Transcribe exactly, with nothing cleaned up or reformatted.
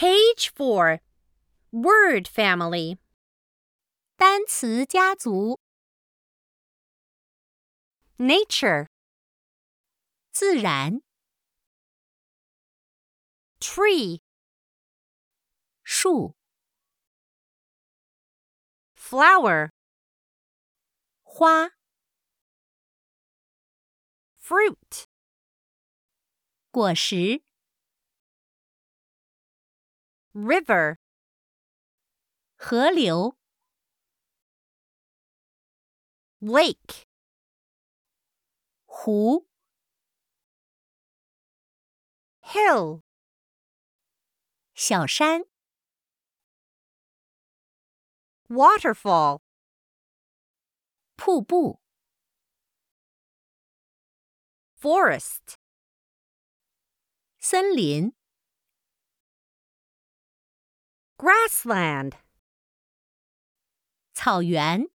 Page four. Word family. 单词家族 Nature. 自然 Tree. 树 Flower. 花 Fruit. 果实 River. 河流 Lake. 湖 Hill. 小山 Waterfall. 瀑布 Forest. 森林 Grassland. 草原